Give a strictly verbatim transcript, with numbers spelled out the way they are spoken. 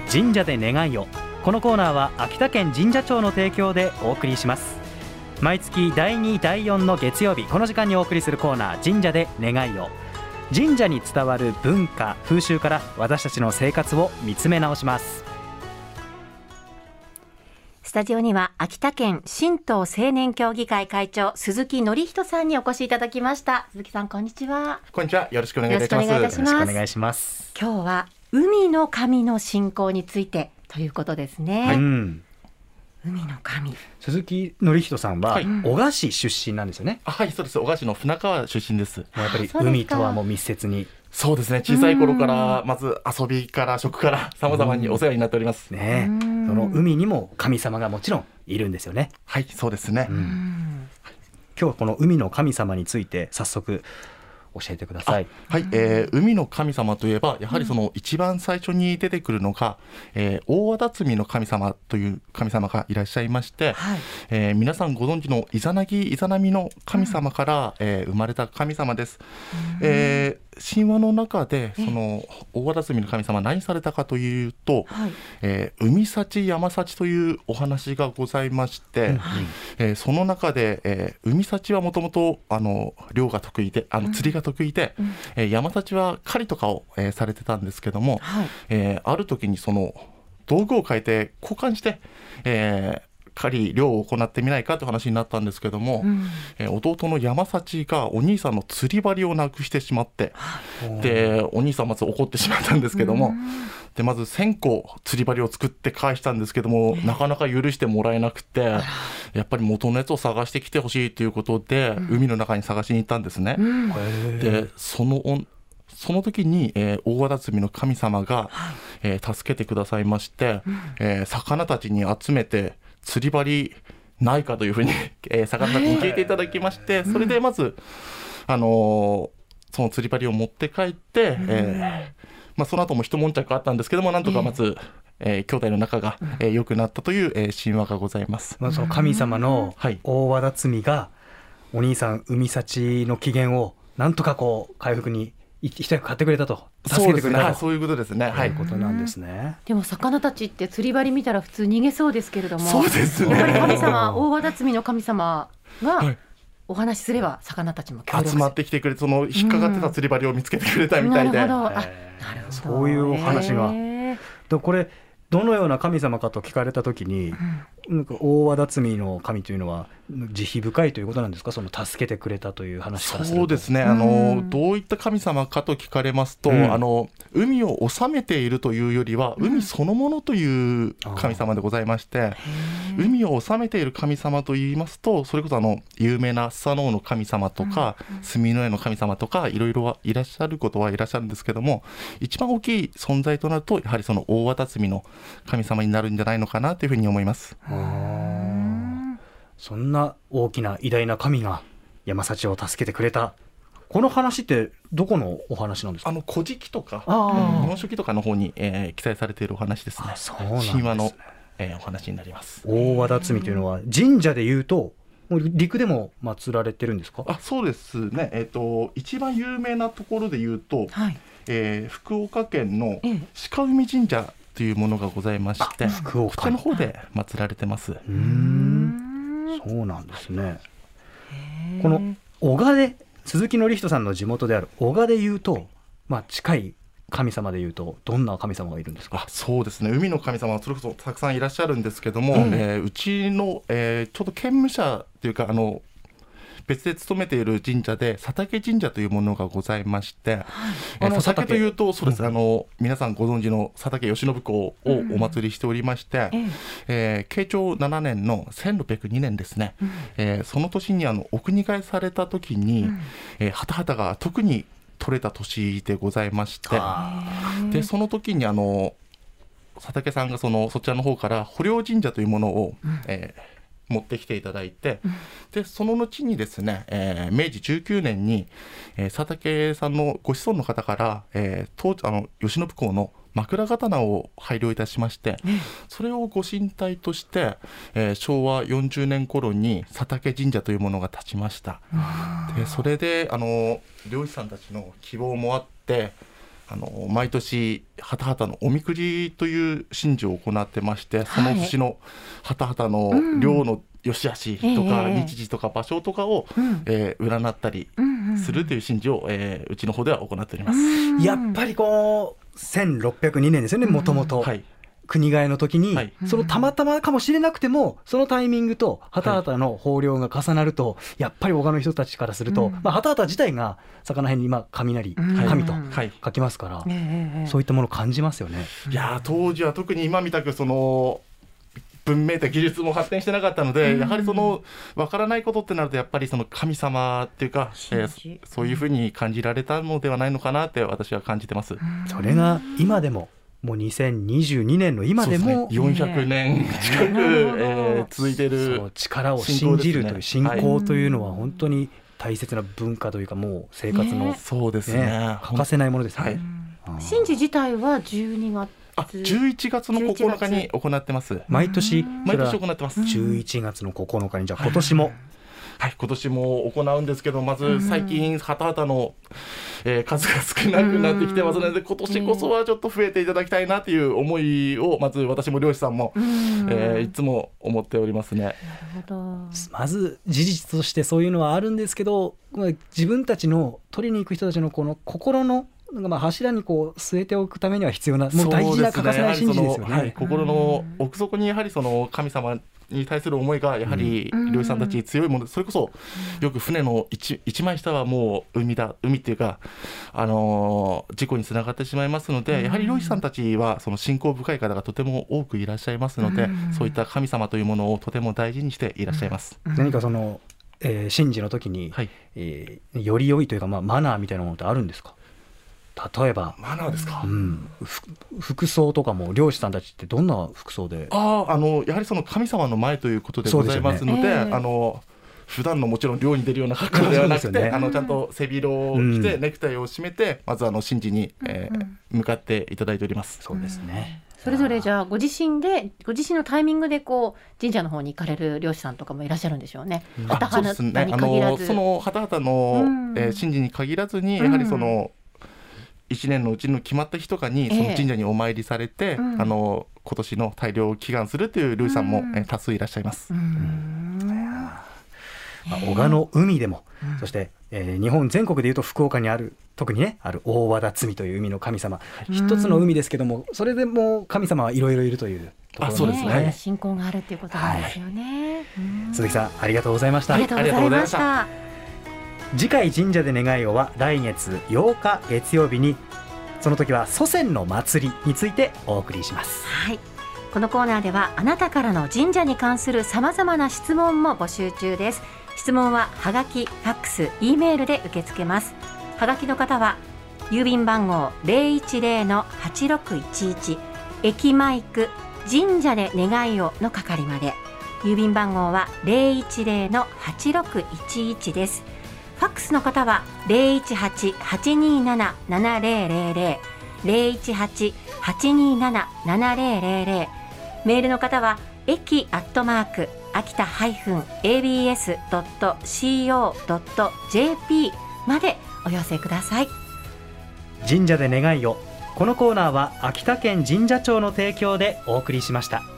神社で願いを。このコーナーは秋田県神社庁の提供でお送りします。毎月だいにだいよんの月曜日、この時間にお送りするコーナー、神社で願いを。神社に伝わる文化風習から私たちの生活を見つめ直します。 スタジオには秋田県神道青年協議会会長、鈴木典人さんにお越しいただきました。鈴木さん、こんにちは。 こんにちは。よろしくお願いいたします。 よろしくお願いします。今日は海の神の信仰についてということですね。はい、うん、海の神。 鈴木典人さんは男鹿市出身なんですよね。 あ、はい、そうです。男鹿市の船川出身です。 やっぱり海とはもう密接に。 そうですね。小さい頃からまず遊びから食から様々にお世話になっております。 ね、その海にも神様がもちろんいるんですよね。 はい、そうですね。うん、 今日はこの海の神様について早速教えてください。 はい、えー、海の神様といえばやはりその一番最初に出てくるのが、えー、大和辰巳の神様という神様がいらっしゃいまして、はい、えー、皆さんご存知のイザナギイザナミの神様から、うん、えー、生まれた神様です。えー神話の中でその大和辰巳の神様は何されたかというと、はい、えー、海幸山幸というお話がございまして、はい、えー、その中で、えー、海幸はもともとあの漁が得意であの釣りが得意で、うん、えー、山幸は狩りとかを、えー、されてたんですけども、はい、えー、ある時にその道具を変えて交換して、えー狩り漁を行ってみないかという話になったんですけども、うん、えー、弟の山幸がお兄さんの釣り針をなくしてしまって、でお兄さんまず怒ってしまったんですけども、うん、でまずせんこ釣り針を作って返したんですけども、えー、なかなか許してもらえなくて、やっぱり元のやつを探してきてほしいということで、うん、海の中に探しに行ったんですね。うん、でそのその時に、えー、大和辰巳の神様が、はい、えー、助けてくださいまして、うん、えー、魚たちに集めて釣り針ないかというふうに、えー、魚たちに聞いていただきまして、それでまず、あのー、その釣り針を持って帰って、えーまあ、その後も一悶着あったんですけども、なんとかまず、えー、兄弟の仲が、えー、良くなったという、えー、神話がございます。 まあ、その神様の大和辰巳がお兄さん海幸の機嫌をなんとかこう回復に一役買ってくれたと、助けてくれたと、そうですね、はい、 そういうことですね、はい、 ということなんですね。 でも魚たちって釣り針見たら普通逃げそうですけれども、 そうですね、 やっぱり神様大和辰巳の神様がお話しすれば魚たちも協力する、 集まってきてくれて、その引っかかってた釣り針を見つけてくれたみたいで、 なるほど、あ、なるほど、 そういうお話が。でこれどのような神様かと聞かれたときに、うん、なんか大和辰巳の神というのは慈悲深いということなんですか、その助けてくれたという話からすると。 そうですね、あのどういった神様かと聞かれますと、うん、あの海を治めているというよりは、うん、海そのものという神様でございまして、うん、海を治めている神様といいますと、それこそあの有名なスサノオの神様とか、うん、墨の絵の神様とかいろいろはいらっしゃることはいらっしゃるんですけども、一番大きい存在となるとやはりその大和辰巳の神様になるんじゃないのかなというふうに思います。 そんな大きな偉大な神が山幸を助けてくれた。この話ってどこのお話なんですか。 あの古事記とか日本書紀とかの方に、えー、記載されているお話ですね。 そうなんですね。 神話の、えー、お話になります。 大和辰巳というのは神社でいうともう陸でも祀られてるんですか。 あ、そうですね、えーと、一番有名なところでいうと、はい、えー、福岡県の鹿海神社というものがございまして、 福岡こちらの方で祀られてます。 うーん、そうなんですね。この男鹿で鈴木典人さんの地元である男鹿でいうと、まあ、近い神様でいうとどんな神様がいるんですか。 あ、そうですね、海の神様はそれこそたくさんいらっしゃるんですけども、うん、えー、うちの、えー、ちょうど兼務者というかあの別で勤めている神社で佐竹神社というものがございまして、はい、えー、佐竹というとそうです、うん、あの皆さんご存知の佐竹義信公をお祭りしておりまして、うん、えー、慶長ななねんのせんろっぴゃくにねんですね、うん、えー、その年にあのお国替えされた時に、うん、えー、ハタハタが特に取れた年でございまして、でその時にあの佐竹さんがそのそちらの方から保領神社というものを、うん、えー持ってきていただいて、うん、でその後にですね、えー、めいじじゅうきゅうねんに、えー、佐竹さんのご子孫の方から、えー、当あの慶喜公の枕刀を拝領いたしまして、うん、それをご神体として、えー、しょうわよんじゅうねん頃に佐竹神社というものが建ちました。でそれであの漁師さんたちの希望もあって、 あの毎年ハタハタのおみくじという神事を行ってまして、その年のハタハタの量の良し悪しとか、うん、日時とか場所とかを、うんえー、占ったりするという神事を、えー、うちの方では行っております。 やっぱりこうせんろっぴゃくにねんですよね、もともと。国替えの時に、はい、そのたまたまかもしれなくてもそのタイミングとハタハタの豊漁が重なると、はい、やっぱり他の人たちからすると、うんまあ、ハタハタ自体が魚辺に今雷、うん、神と書きますから、はい、そういったものを感じますよね。 いや当時は特に今みたくその文明と技術も発展してなかったので、うん、やはりその分からないことってなるとやっぱりその神様っていうか、えー、そういうふうに感じられたのではないのかなって私は感じてます。うん、 それが今でももうにせんにじゅうにねんの今でも、 ね、よんひゃくねん近く、えー、続いているそう力を信じるという信仰というのは本当に大切な文化というかもう生活の、ねそうですね、 欠かせないものですね。はい、 神事自体はじゅうにがつあじゅういちがつのここのかに行ってます。 毎年毎年行ってます。 じゅういちがつのここのかにじゃあ今年もはい、今年も行うんですけど、まず最近ハタハタの、えー、数が少なくなってきてますので、今年こそはちょっと増えていただきたいなという思いをまず私も漁師さんも、えー、いつも思っておりますね。なるほど。まず事実としてそういうのはあるんですけど、自分たちの取りに行く人たちのこの心のなんかまあ柱にこう据えておくためには必要なもう大事な欠かせない信じですよね。はい、 心の奥底にやはりその神様に対する思いがやはり漁師さんたちに強いもので、それこそよく船の 一, 一枚下はもう海だ海っていうか、あのー、事故につながってしまいますので、やはり漁師さんたちはその信仰深い方がとても多くいらっしゃいますので、そういった神様というものをとても大事にしていらっしゃいます。 何かその、えー、神事の時に、はいえー、より良いというか、まあ、マナーみたいなものってあるんですか？例えばマナーですか、 うん、服装とかも漁師さんたちってどんな服装で？ ああのやはりその神様の前ということでございますの で, で、ねえー、あの普段のもちろん漁に出るような格好ではなくて、ね、あのちゃんと背広を着て、うん、ネクタイを締めてまずあの神事に、えー、向かっていただいております。 そうですね。 それぞれじゃあご自身でご自身のタイミングでこう神社の方に行かれる漁師さんとかもいらっしゃるんでしょうね。 ハタハタに限らず、そのハタハタの、うんえー、神事に限らずにやはりその、うんいちねんのうちの決まった日とかにその神社にお参りされて、えーうん、あの今年の大漁を祈願するという漁師さんも、うんえー、多数いらっしゃいます。うんまあ、男鹿の海でも、うん、そして、えー、日本全国でいうと福岡にある特にねある大和田摘という海の神様、うん、一つの海ですけどもそれでも神様はいろいろいるというところ、ね、 あそうですね。 信仰があるということなんですよね。はい、 鈴木さんありがとうございました。 ありがとうございました。 次回神社で願いをは来月ようか月曜日にその時は祖先の祭りについてお送りします。 はい、このコーナーではあなたからの神社に関するさまざまな質問も募集中です。質問ははがき、ファックス、Eメールで受け付けます。はがきの方は郵便番号 ゼロいちゼロのはちろくいちいち 駅マイク神社で願いをの係まで。郵便番号は ゼロいちゼロのはちろくいちいちです。ファックスの方は ゼロいちはち はちにーなな ななゼロゼロゼロ ゼロいちはち はちにーなな ななゼロゼロゼロ。メールの方は駅アットマーク秋田 エービーエスドットシーオードットジェーピー までお寄せください。 神社で願いを。このコーナーは秋田県神社庁の提供でお送りしました。